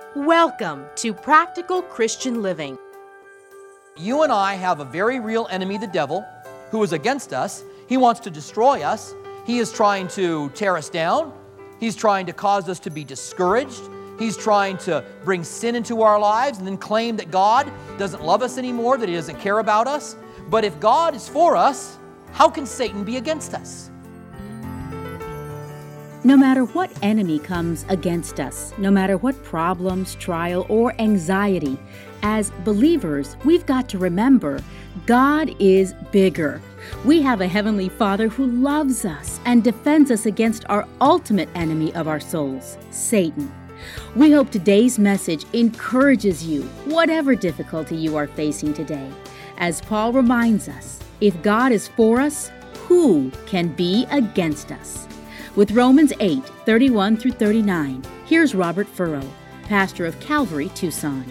Welcome to Practical Christian Living. You and I have a very real enemy, the devil, who is against us. He wants to destroy us. He is trying to tear us down. He's trying to cause us to be discouraged. He's trying to bring sin into our lives and then claim that God doesn't love us anymore, that He doesn't care about us. But if God is for us, how can Satan be against us? No matter what enemy comes against us, no matter what problems, trial, or anxiety, as believers, we've got to remember God is bigger. We have a Heavenly Father who loves us and defends us against our ultimate enemy of our souls, Satan. We hope today's message encourages you, whatever difficulty you are facing today. As Paul reminds us, if God is for us, who can be against us? With Romans 8:31 through 39, here's Robert Furrow, pastor of Calvary, Tucson.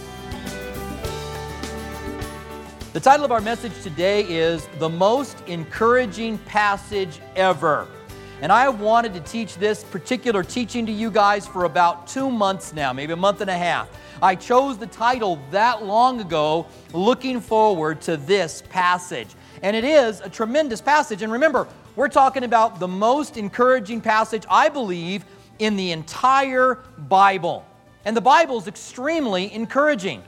The title of our message today is The Most Encouraging Passage Ever. And I have wanted to teach this particular teaching to you guys for about 2 months now, maybe a month and a half. I chose the title that long ago, looking forward to this passage. And it is a tremendous passage. And remember, we're talking about the most encouraging passage, I believe, in the entire Bible. And the Bible is extremely encouraging.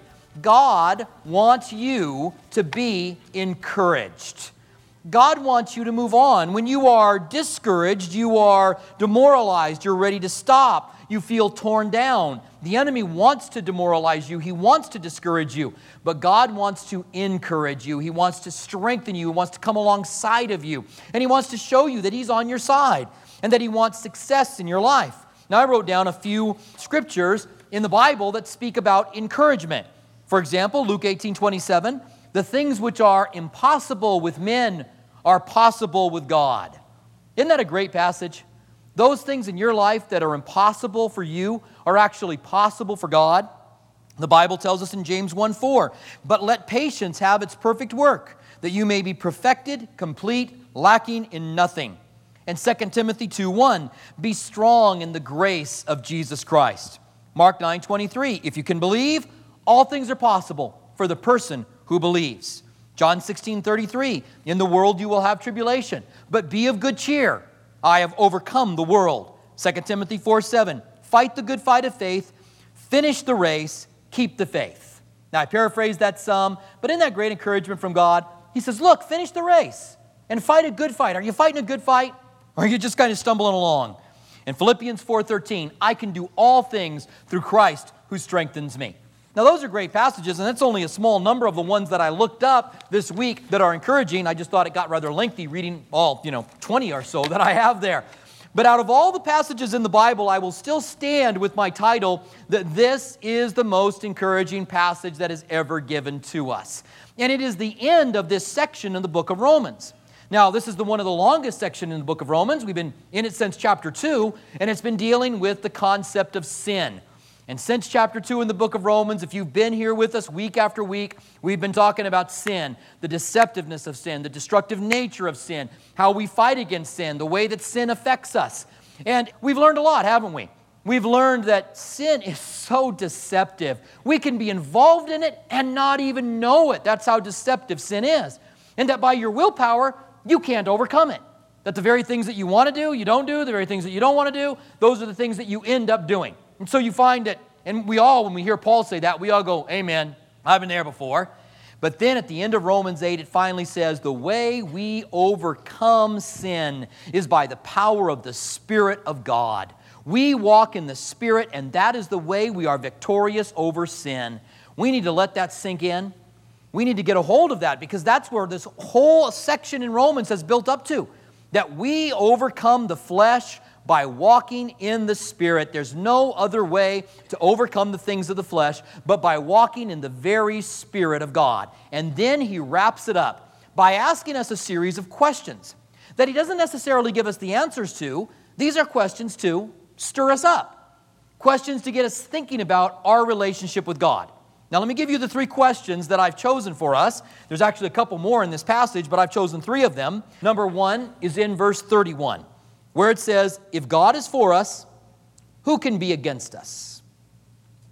God wants you to be encouraged. God wants you to move on. When you are discouraged, you are demoralized, you're ready to stop, you feel torn down. The enemy wants to demoralize you. He wants to discourage you. But God wants to encourage you. He wants to strengthen you. He wants to come alongside of you. And He wants to show you that He's on your side and that He wants success in your life. Now, I wrote down a few scriptures in the Bible that speak about encouragement. For example, Luke 18:27, the things which are impossible with men are possible with God. Isn't that a great passage? Those things in your life that are impossible for you are actually possible for God. The Bible tells us in James 1:4, but let patience have its perfect work, that you may be perfected, complete, lacking in nothing. And 2 Timothy 2:1, be strong in the grace of Jesus Christ. Mark 9:23, if you can believe, all things are possible for the person who believes. John 16:33, in the world you will have tribulation, but be of good cheer. I have overcome the world. 2 Timothy 4:7, fight the good fight of faith, finish the race, keep the faith. Now, I paraphrase that some, but in that great encouragement from God, He says, look, finish the race and fight a good fight. Are you fighting a good fight, or are you just kind of stumbling along? In Philippians 4:13, I can do all things through Christ who strengthens me. Now, those are great passages, and that's only a small number of the ones that I looked up this week that are encouraging. I just thought it got rather lengthy reading all, 20 or so that I have there. But out of all the passages in the Bible, I will still stand with my title that this is the most encouraging passage that is ever given to us. And it is the end of this section in the book of Romans. Now, this is one of the longest sections in the book of Romans. We've been in it since chapter 2, and it's been dealing with the concept of sin. And since chapter 2 in the book of Romans, if you've been here with us week after week, we've been talking about sin, the deceptiveness of sin, the destructive nature of sin, how we fight against sin, the way that sin affects us. And we've learned a lot, haven't we? We've learned that sin is so deceptive. We can be involved in it and not even know it. That's how deceptive sin is. And that by your willpower, you can't overcome it. That the very things that you want to do, you don't do. The very things that you don't want to do, those are the things that you end up doing. And so you find that, and we all, when we hear Paul say that, we all go, amen, I've been there before. But then at the end of Romans 8, it finally says, the way we overcome sin is by the power of the Spirit of God. We walk in the Spirit, and that is the way we are victorious over sin. We need to let that sink in. We need to get a hold of that, because that's where this whole section in Romans has built up to, that we overcome the flesh by walking in the Spirit. There's no other way to overcome the things of the flesh but by walking in the very Spirit of God. And then he wraps it up by asking us a series of questions that he doesn't necessarily give us the answers to. These are questions to stir us up, questions to get us thinking about our relationship with God. Now, let me give you the 3 questions that I've chosen for us. There's actually a couple more in this passage, but I've chosen 3 of them. Number 1 is in verse 31. Where it says, if God is for us, who can be against us?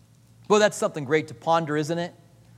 Well, that's something great to ponder, isn't it?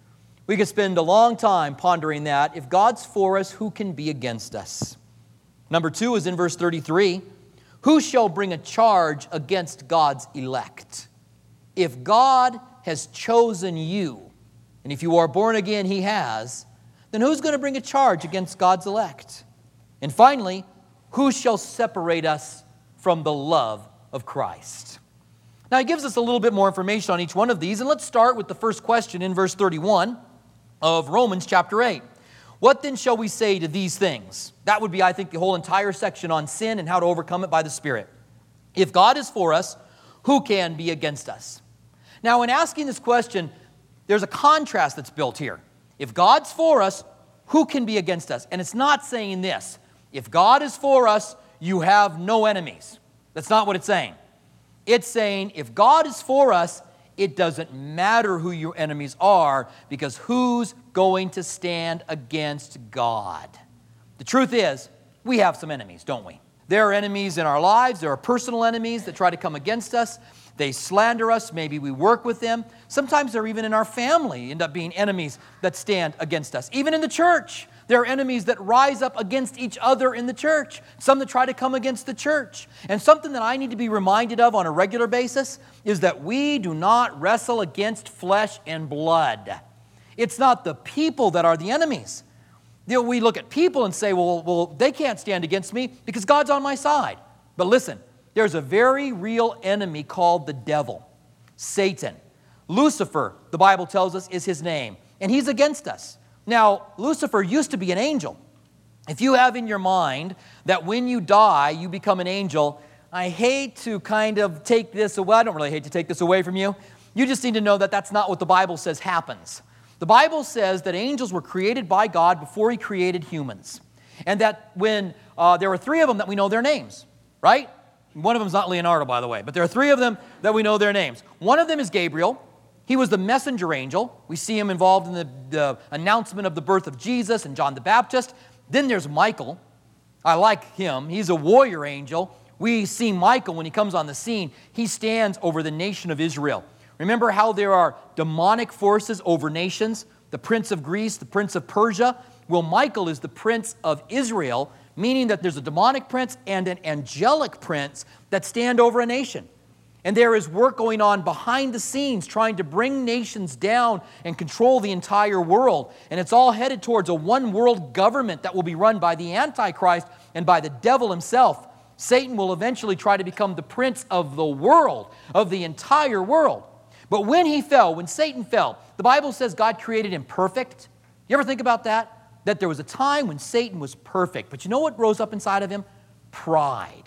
We could spend a long time pondering that. If God's for us, who can be against us? Number 2 is in verse 33. Who shall bring a charge against God's elect? If God has chosen you, and if you are born again, He has, then who's going to bring a charge against God's elect? And finally, who shall separate us from the love of Christ? Now, He gives us a little bit more information on each one of these, and let's start with the first question in verse 31 of Romans chapter 8. What then shall we say to these things? That would be, I think, the whole entire section on sin and how to overcome it by the Spirit. If God is for us, who can be against us? Now, in asking this question, there's a contrast that's built here. If God's for us, who can be against us? And it's not saying this. If God is for us, you have no enemies. That's not what it's saying. It's saying if God is for us, it doesn't matter who your enemies are, because who's going to stand against God? The truth is, we have some enemies, don't we? There are enemies in our lives. There are personal enemies that try to come against us. They slander us. Maybe we work with them. Sometimes they're even in our family, end up being enemies that stand against us. Even in the church, there are enemies that rise up against each other in the church. Some that try to come against the church. And something that I need to be reminded of on a regular basis is that we do not wrestle against flesh and blood. It's not the people that are the enemies. You know, we look at people and say, well, they can't stand against me because God's on my side. But listen, there's a very real enemy called the devil, Satan. Lucifer, the Bible tells us, is his name, and he's against us. Now, Lucifer used to be an angel. If you have in your mind that when you die, you become an angel, I hate to kind of take this away. I don't really hate to take this away from you. You just need to know that that's not what the Bible says happens. The Bible says that angels were created by God before He created humans. And that when there were 3 of them that we know their names, right? One of them is not Leonardo, by the way, but there are 3 of them that we know their names. One of them is Gabriel. He was the messenger angel. We see him involved in the announcement of the birth of Jesus and John the Baptist. Then there's Michael. I like him. He's a warrior angel. We see Michael when he comes on the scene. He stands over the nation of Israel. Remember how there are demonic forces over nations? The prince of Greece, the prince of Persia. Well, Michael is the prince of Israel, meaning that there's a demonic prince and an angelic prince that stand over a nation. And there is work going on behind the scenes trying to bring nations down and control the entire world. And it's all headed towards a one-world government that will be run by the Antichrist and by the devil himself. Satan will eventually try to become the prince of the world, of the entire world. But when he fell, when Satan fell, the Bible says God created him perfect. You ever think about that? That there was a time when Satan was perfect. But you know what rose up inside of him? Pride.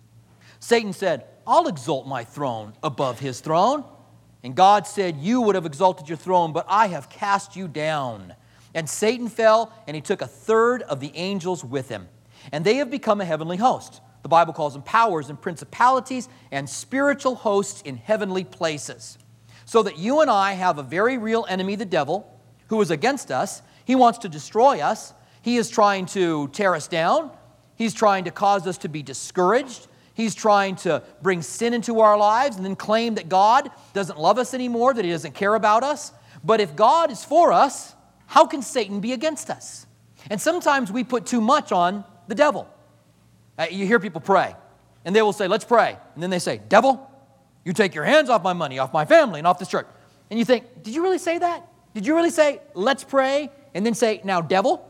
Satan said, I'll exalt my throne above his throne. And God said, you would have exalted your throne, but I have cast you down. And Satan fell, and he took 1/3 of the angels with him. And they have become a heavenly host. The Bible calls them powers and principalities and spiritual hosts in heavenly places. So that you and I have a very real enemy, the devil, who is against us. He wants to destroy us. He is trying to tear us down. He's trying to cause us to be discouraged. He's trying to bring sin into our lives and then claim that God doesn't love us anymore, that He doesn't care about us. But if God is for us, how can Satan be against us? And sometimes we put too much on the devil. You hear people pray, and they will say, let's pray. And then they say, devil, you take your hands off my money, off my family, and off this church. And you think, did you really say that? Did you really say, let's pray, and then say, now, devil?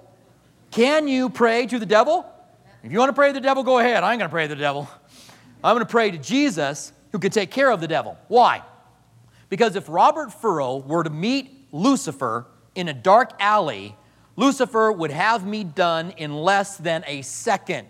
Can you pray to the devil? If you want to pray to the devil, go ahead. I ain't going to pray to the devil. I'm going to pray to Jesus, who could take care of the devil. Why? Because if Robert Furrow were to meet Lucifer in a dark alley, Lucifer would have me done in less than a second.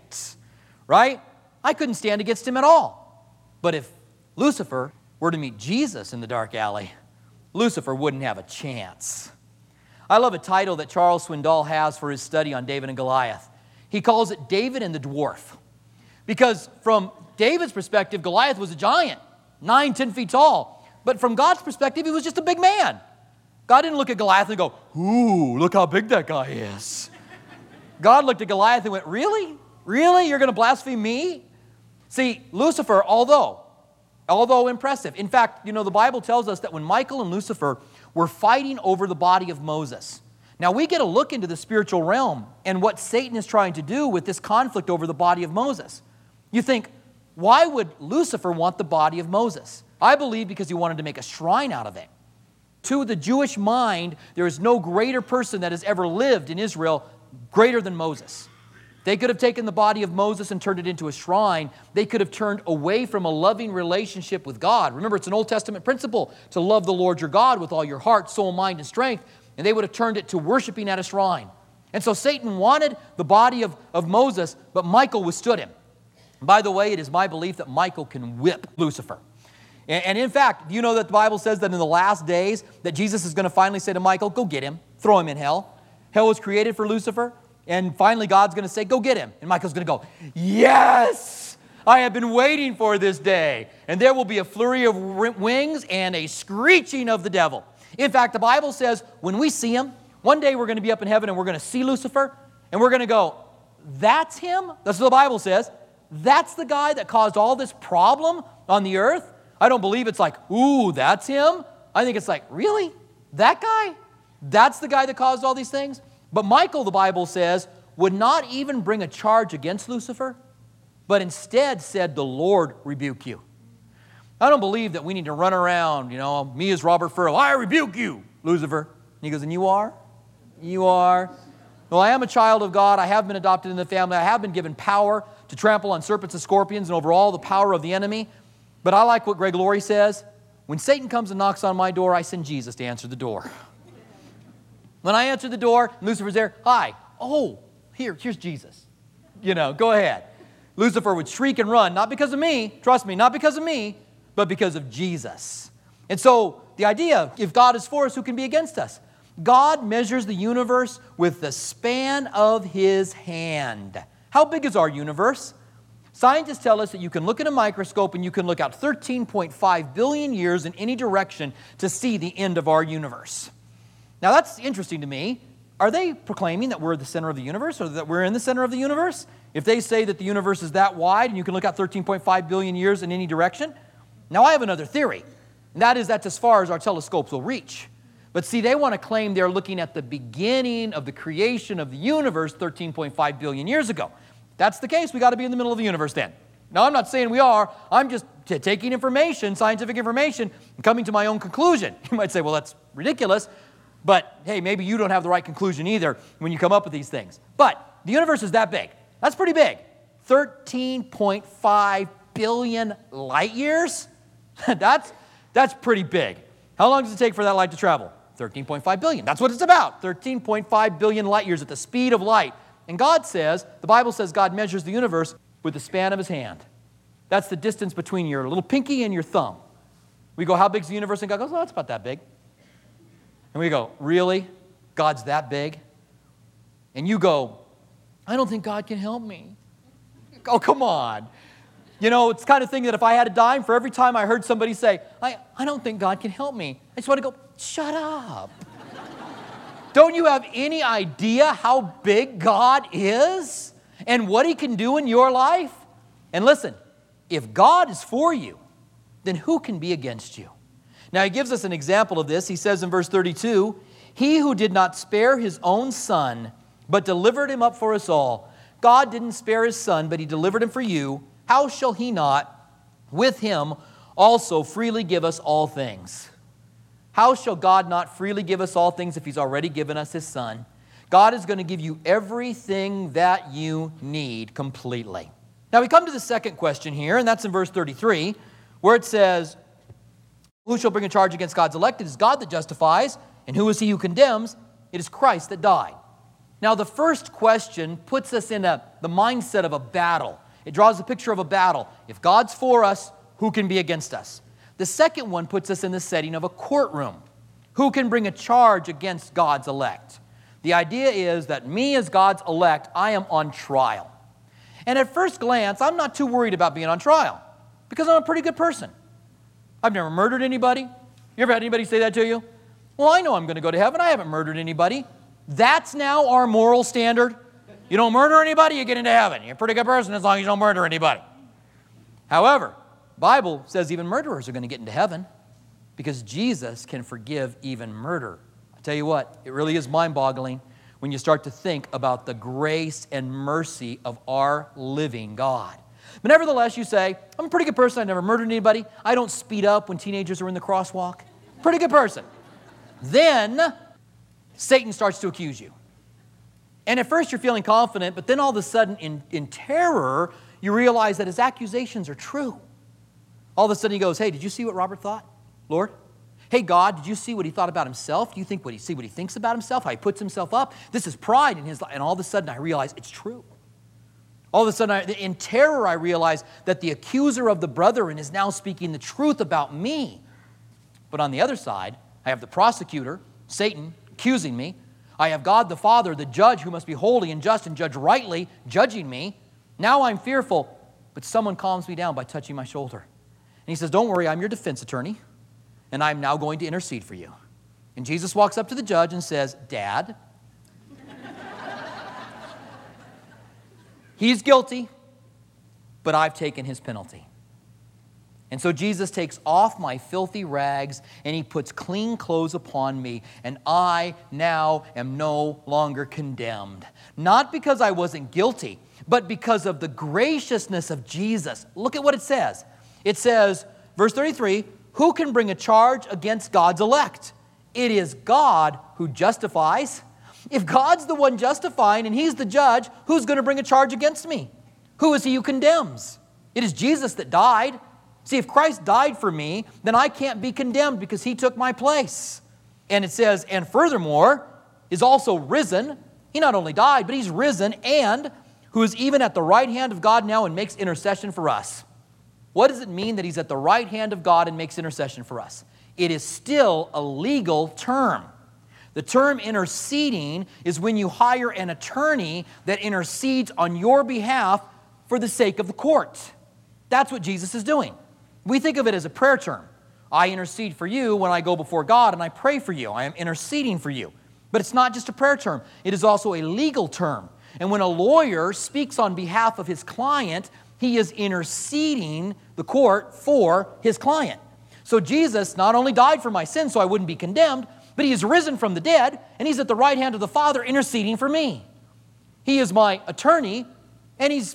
Right? I couldn't stand against him at all. But if Lucifer were to meet Jesus in the dark alley, Lucifer wouldn't have a chance. I love a title that Charles Swindoll has for his study on David and Goliath. He calls it David and the Dwarf. Because from David's perspective, Goliath was a giant, 9, 10 feet tall. But from God's perspective, he was just a big man. God didn't look at Goliath and go, ooh, look how big that guy is. God looked at Goliath and went, really? Really? You're going to blaspheme me? See, Lucifer, although although impressive. In fact, the Bible tells us that when Michael and Lucifer were fighting over the body of Moses, now we get a look into the spiritual realm and what Satan is trying to do with this conflict over the body of Moses. You think, why would Lucifer want the body of Moses? I believe because he wanted to make a shrine out of it. To the Jewish mind, there is no greater person that has ever lived in Israel greater than Moses. They could have taken the body of Moses and turned it into a shrine. They could have turned away from a loving relationship with God. Remember, it's an Old Testament principle to love the Lord your God with all your heart, soul, mind, and strength. And they would have turned it to worshiping at a shrine. And so Satan wanted the body of Moses, but Michael withstood him. By the way, it is my belief that Michael can whip Lucifer. And in fact, do you know that the Bible says that in the last days that Jesus is going to finally say to Michael, go get him, throw him in hell. Hell was created for Lucifer, and finally God's going to say, go get him. And Michael's going to go, yes, I have been waiting for this day. And there will be a flurry of wings and a screeching of the devil. In fact, the Bible says when we see him, one day we're going to be up in heaven and we're going to see Lucifer, and we're going to go, that's him? That's what the Bible says. That's the guy that caused all this problem on the earth? I don't believe it's like, ooh, that's him. I think it's like, really? That guy? That's the guy that caused all these things? But Michael, the Bible says, would not even bring a charge against Lucifer, but instead said, the Lord rebuke you. I don't believe that we need to run around, me as Robert Furrow, I rebuke you, Lucifer. And he goes, and you are? You are? Well, I am a child of God. I have been adopted in the family. I have been given power to trample on serpents and scorpions and over all the power of the enemy. But I like what Greg Laurie says. When Satan comes and knocks on my door, I send Jesus to answer the door. When I answer the door, Lucifer's there. Hi. Oh, here's Jesus. Go ahead. Lucifer would shriek and run, not because of me, trust me, not because of me, but because of Jesus. And so the idea, if God is for us, who can be against us? God measures the universe with the span of His hand. How big is our universe? Scientists tell us that you can look at a microscope and you can look out 13.5 billion years in any direction to see the end of our universe. Now that's interesting to me. Are they proclaiming that we're the center of the universe or that we're in the center of the universe? If they say that the universe is that wide and you can look out 13.5 billion years in any direction? Now I have another theory, and that is that's as far as our telescopes will reach. But see, they want to claim they're looking at the beginning of the creation of the universe 13.5 billion years ago. If that's the case, we got to be in the middle of the universe then. Now, I'm not saying we are. I'm just taking information, scientific information, and coming to my own conclusion. You might say, well, that's ridiculous. But, hey, maybe you don't have the right conclusion either when you come up with these things. But the universe is that big. That's pretty big. 13.5 billion light years? That's pretty big. How long does it take for that light to travel? 13.5 billion. That's what it's about. 13.5 billion light years at the speed of light. And God says, the Bible says God measures the universe with the span of His hand. That's the distance between your little pinky and your thumb. We go, how big's the universe? And God goes, well, it's about that big. And we go, really? God's that big? And you go, I don't think God can help me. Oh, come on. It's the kind of thing that if I had a dime for every time I heard somebody say, I don't think God can help me, I just want to go, shut up. Don't you have any idea how big God is and what He can do in your life? And listen, if God is for you, then who can be against you? Now, He gives us an example of this. He says in verse 32, He who did not spare His own Son, but delivered Him up for us all. God didn't spare His Son, but He delivered Him for you. How shall He not, with Him, also freely give us all things? How shall God not freely give us all things if He's already given us His Son? God is going to give you everything that you need completely. Now we come to the second question here, and that's in verse 33, where it says, who shall bring a charge against God's elect? It is God that justifies, and who is He who condemns? It is Christ that died. Now the first question puts us in the mindset of a battle. It draws a picture of a battle. If God's for us, who can be against us? The second one puts us in the setting of a courtroom. Who can bring a charge against God's elect? The idea is that me as God's elect, I am on trial. And at first glance, I'm not too worried about being on trial because I'm a pretty good person. I've never murdered anybody. You ever had anybody say that to you? Well, I know I'm going to go to heaven. I haven't murdered anybody. That's now our moral standard. You don't murder anybody, you get into heaven. You're a pretty good person as long as you don't murder anybody. However, Bible says even murderers are going to get into heaven because Jesus can forgive even murder. I tell you what, it really is mind-boggling when you start to think about the grace and mercy of our living God. But nevertheless, you say, I'm a pretty good person. I never murdered anybody. I don't speed up when teenagers are in the crosswalk. Pretty good person. Then Satan starts to accuse you. And at first you're feeling confident, but then all of a sudden in terror, you realize that his accusations are true. All of a sudden he goes, hey, did you see what Robert thought, Lord? Hey, God, did you see what he thought about himself? Do you see what he thinks about himself, how he puts himself up? This is pride in his life. And all of a sudden I realize it's true. All of a sudden, in terror, I realize that the accuser of the brethren is now speaking the truth about me. But on the other side, I have the prosecutor, Satan, accusing me. I have God the Father, the judge who must be holy and just and judge rightly, judging me. Now I'm fearful, but someone calms me down by touching my shoulder. And he says, don't worry, I'm your defense attorney, and I'm now going to intercede for you. And Jesus walks up to the judge and says, Dad, he's guilty, but I've taken his penalty. And so Jesus takes off my filthy rags and he puts clean clothes upon me, and I now am no longer condemned. Not because I wasn't guilty, but because of the graciousness of Jesus. Look at what it says. It says, verse 33, who can bring a charge against God's elect? It is God who justifies. If God's the one justifying and he's the judge, who's going to bring a charge against me? Who is he who condemns? It is Jesus that died. See, if Christ died for me, then I can't be condemned because he took my place. And it says, and furthermore, is also risen. He not only died, but he's risen, and who is even at the right hand of God now and makes intercession for us. What does it mean that he's at the right hand of God and makes intercession for us? It is still a legal term. The term interceding is when you hire an attorney that intercedes on your behalf for the sake of the court. That's what Jesus is doing. We think of it as a prayer term. I intercede for you when I go before God and I pray for you. I am interceding for you. But it's not just a prayer term. It is also a legal term. And when a lawyer speaks on behalf of his client, he is interceding the court for his client. So Jesus not only died for my sins so I wouldn't be condemned, but he is risen from the dead, and he's at the right hand of the Father interceding for me. He is my attorney, and he's,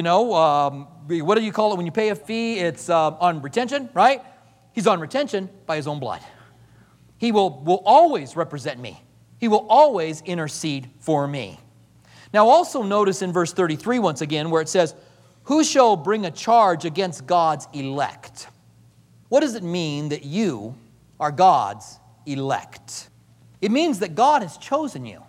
what do you call it when you pay a fee? It's on retention, right? He's on retention by his own blood. He will always represent me. He will always intercede for me. Now also notice in verse 33 once again where it says, who shall bring a charge against God's elect? What does it mean that you are God's elect? It means that God has chosen you.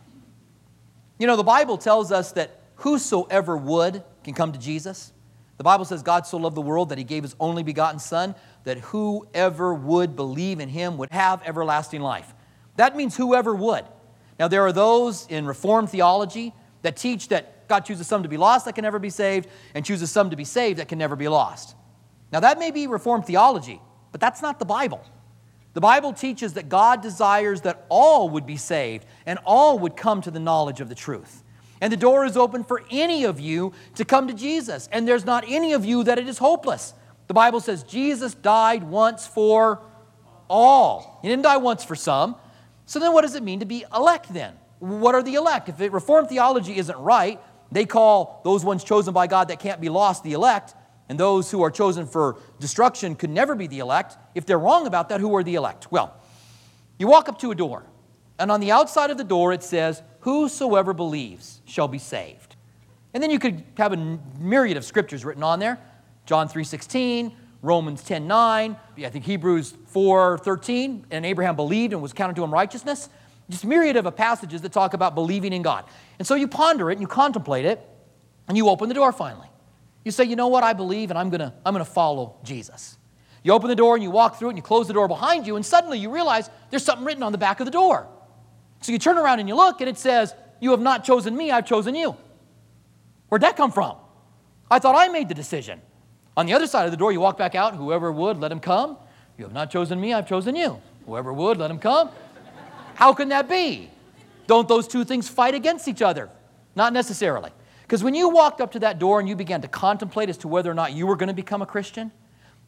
The Bible tells us that whosoever would can come to Jesus. The Bible says God so loved the world that he gave his only begotten Son, that whoever would believe in him would have everlasting life. That means whoever would. Now there are those in Reformed theology that teach that God chooses some to be lost that can never be saved, and chooses some to be saved that can never be lost. Now that may be Reformed theology, but that's not the Bible. The Bible teaches that God desires that all would be saved and all would come to the knowledge of the truth. And the door is open for any of you to come to Jesus. And there's not any of you that it is hopeless. The Bible says Jesus died once for all. He didn't die once for some. So then what does it mean to be elect then? What are the elect? If Reformed theology isn't right, they call those ones chosen by God that can't be lost the elect, and those who are chosen for destruction could never be the elect. If they're wrong about that, who are the elect? Well, you walk up to a door, and on the outside of the door it says, whosoever believes shall be saved. And then you could have a myriad of scriptures written on there. John 3:16, Romans 10:9, I think Hebrews 4:13, and Abraham believed and was counted to him righteousness. Just myriad of passages that talk about believing in God. And so you ponder it and you contemplate it, and you open the door finally. You say, you know what, I believe, and I'm gonna follow Jesus. You open the door and you walk through it and you close the door behind you, and suddenly you realize there's something written on the back of the door. So you turn around and you look, and it says, you have not chosen me, I've chosen you. Where'd that come from? I thought I made the decision. On the other side of the door, you walk back out, whoever would, let him come. You have not chosen me, I've chosen you. Whoever would, let him come. How can that be? Don't those two things fight against each other? Not necessarily. Because when you walked up to that door and you began to contemplate as to whether or not you were going to become a Christian,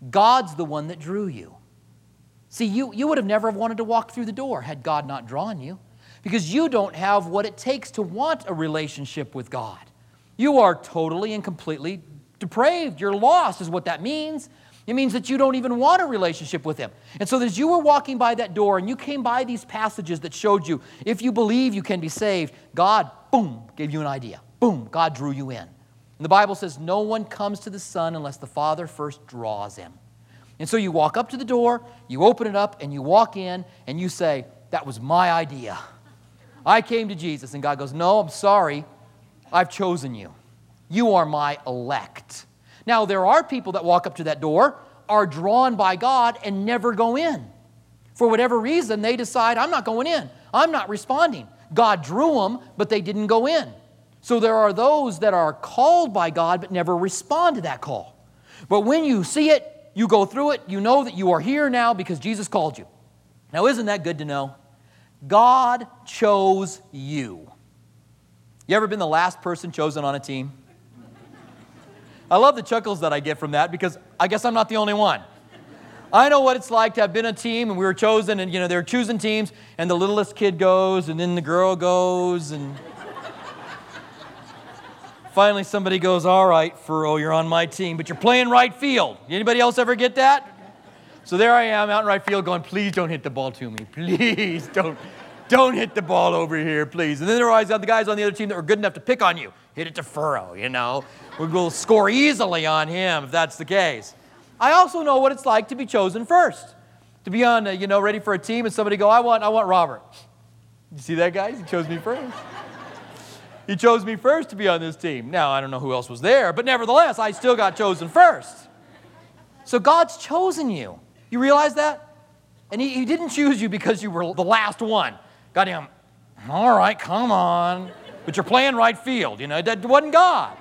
God's the one that drew you. See, you would have never wanted to walk through the door had God not drawn you, because you don't have what it takes to want a relationship with God. You are totally and completely depraved. You're lost is what that means. It means that you don't even want a relationship with Him. And so as you were walking by that door and you came by these passages that showed you, if you believe you can be saved, God, boom, gave you an idea. Boom, God drew you in. And the Bible says no one comes to the Son unless the Father first draws him. And so you walk up to the door, you open it up, and you walk in, and you say, that was my idea. I came to Jesus. And God goes, no, I'm sorry. I've chosen you. You are my elect. Now, there are people that walk up to that door, are drawn by God, and never go in. For whatever reason, they decide, I'm not going in. I'm not responding. God drew them, but they didn't go in. So there are those that are called by God, but never respond to that call. But when you see it, you go through it, you know that you are here now because Jesus called you. Now, isn't that good to know? God chose you. You ever been the last person chosen on a team? I love the chuckles that I get from that because I guess I'm not the only one. I know what it's like to have been a team and we were chosen and, they're choosing teams and the littlest kid goes and then the girl goes and finally somebody goes, all right, Furrow, you're on my team, but you're playing right field. Anybody else ever get that? So there I am out in right field going, please don't hit the ball to me. Please don't hit the ball over here, please. And then there are always the guys on the other team that were good enough to pick on you. Hit it to Furrow, We'll score easily on him if that's the case. I also know what it's like to be chosen first. To be on, ready for a team and somebody go, I want Robert. You see that, guys? He chose me first. He chose me first to be on this team. Now, I don't know who else was there, but nevertheless, I still got chosen first. So God's chosen you. You realize that? And he didn't choose you because you were the last one. Goddamn, all right, come on. But you're playing right field. That wasn't God.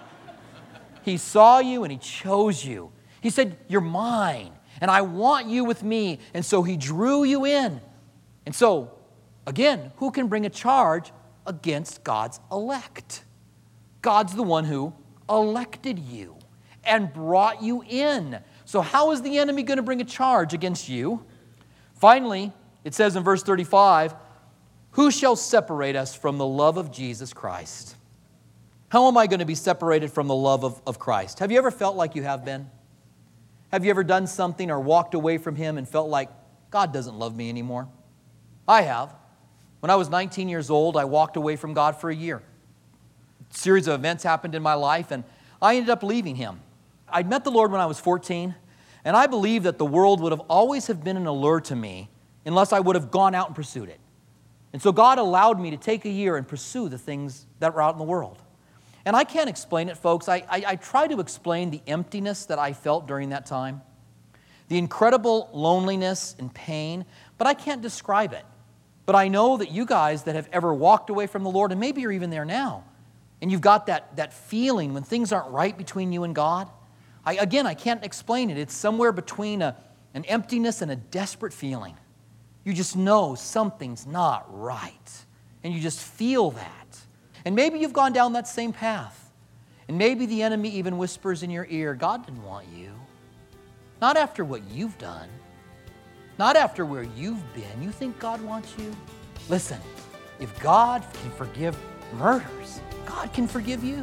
He saw you and He chose you. He said, you're mine, and I want you with me. And so He drew you in. And so, again, who can bring a charge against God's elect? God's the one who elected you and brought you in. So how is the enemy going to bring a charge against you? Finally, it says in verse 35, who shall separate us from the love of Jesus Christ? How am I going to be separated from the love of Christ? Have you ever felt like you have been? Have you ever done something or walked away from Him and felt like God doesn't love me anymore? I have. When I was 19 years old, I walked away from God for a year. A series of events happened in my life, and I ended up leaving Him. I'd met the Lord when I was 14, and I believe that the world would have always have been an allure to me unless I would have gone out and pursued it. And so God allowed me to take a year and pursue the things that were out in the world. And I can't explain it, folks. I try to explain the emptiness that I felt during that time, the incredible loneliness and pain, but I can't describe it. But I know that you guys that have ever walked away from the Lord, and maybe you're even there now, and you've got that feeling when things aren't right between you and God. I can't explain it. It's somewhere between an emptiness and a desperate feeling. You just know something's not right, and you just feel that. And maybe you've gone down that same path. And maybe the enemy even whispers in your ear, God didn't want you. Not after what you've done. Not after where you've been. You think God wants you? Listen, if God can forgive murders, God can forgive you.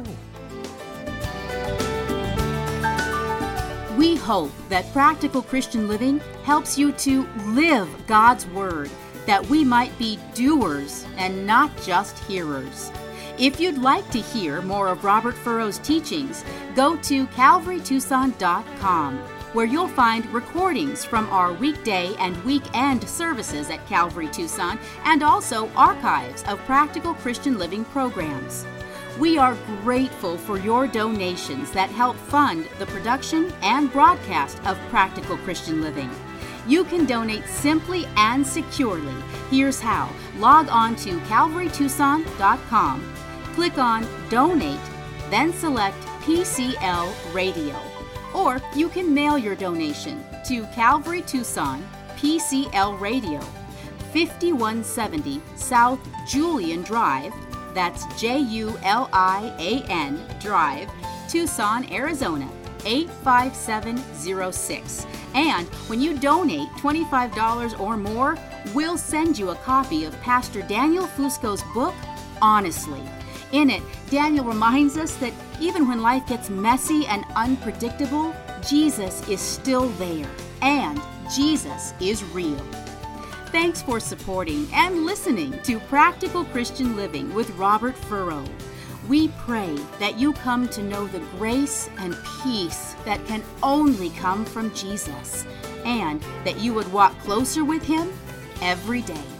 We hope that Practical Christian Living helps you to live God's Word, that we might be doers and not just hearers. If you'd like to hear more of Robert Furrow's teachings, go to calvarytucson.com, where you'll find recordings from our weekday and weekend services at Calvary Tucson, and also archives of Practical Christian Living programs. We are grateful for your donations that help fund the production and broadcast of Practical Christian Living. You can donate simply and securely. Here's how. Log on to calvarytucson.com. Click on Donate, then select PCL Radio. Or you can mail your donation to Calvary Tucson, PCL Radio, 5170 South Julian Drive, that's Julian Drive, Tucson, Arizona, 85706. And when you donate $25 or more, we'll send you a copy of Pastor Daniel Fusco's book, Honestly. In it, Daniel reminds us that even when life gets messy and unpredictable, Jesus is still there, and Jesus is real. Thanks for supporting and listening to Practical Christian Living with Robert Furrow. We pray that you come to know the grace and peace that can only come from Jesus, and that you would walk closer with Him every day.